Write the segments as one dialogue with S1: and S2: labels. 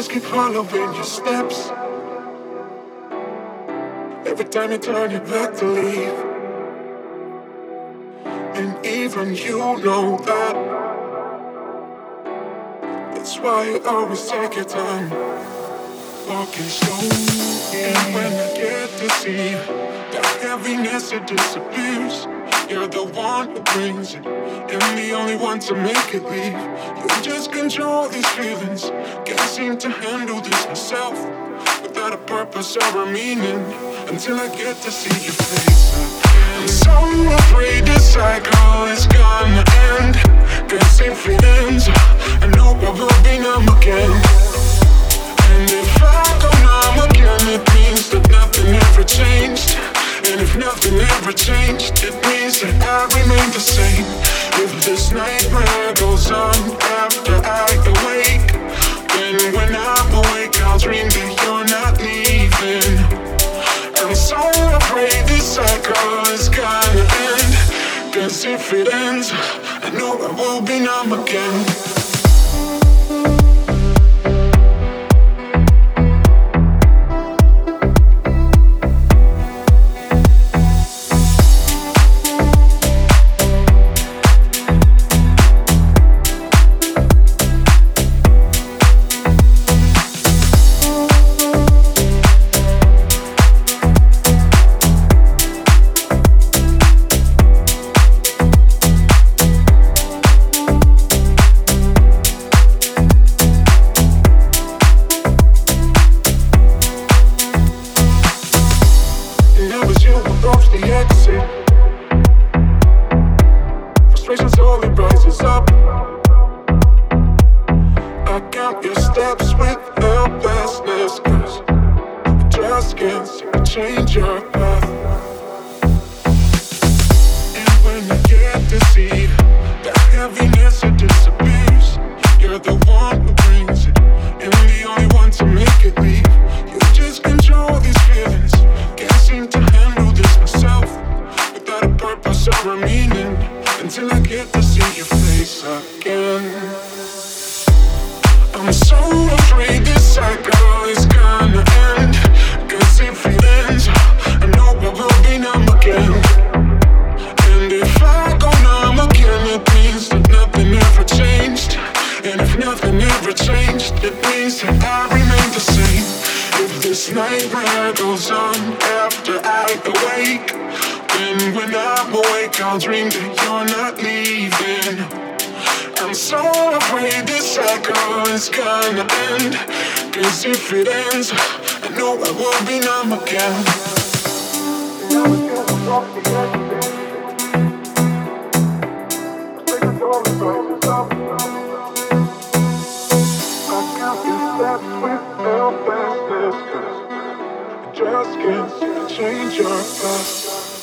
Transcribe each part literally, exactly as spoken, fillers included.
S1: just keep following your steps. Every time you turn your back to leave, and even you know that. That's why you always take your time, walking slowly. And when I get to see that heaviness, it disappears. You're the one who brings it, and the only one to make it leave. You just control these feelings. Can't seem to handle this myself, without a purpose or a meaning, until I get to see your face again. I'm so afraid this cycle is gonna end. Can't see feelings, I know I will be numb again. And if I go numb again, it means that nothing ever changed. And if nothing ever changed, it means that I remain the same. If this nightmare goes on after I awake, then when I'm awake, I'll dream that you're not leaving. I'm so afraid this cycle is gonna end, 'cause if it ends, I know I will be numb again. Frustration slowly rises up. I count your steps with helplessness, 'cause I just can't seem to change your path. And when you get to see that heaviness, it disappears. You're the one who brings it, and the only one to make it leave. You just control these feelings. Can't seem to handle this myself, without a purpose or a meaning, until I get to see your face again. I'm so afraid this cycle is gonna end, 'cause if it ends, I know I will be numb again. And if I go numb again, it means that nothing ever changed. And if nothing ever changed, it means that I remain the same. If this nightmare goes on after I awake, then when I'm awake, I'll dream that you're not leaving. I'm so afraid this cycle is gonna end, 'cause if it ends, I know I will be numb again. Just can't seem to change your path.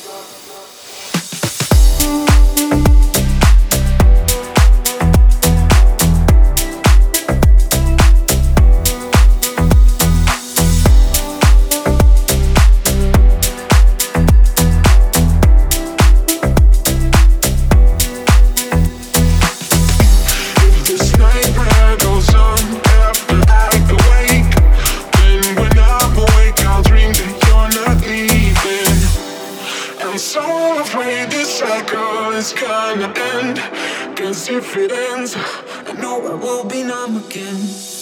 S1: It's gonna end, 'cause if it ends, I know I will be numb again.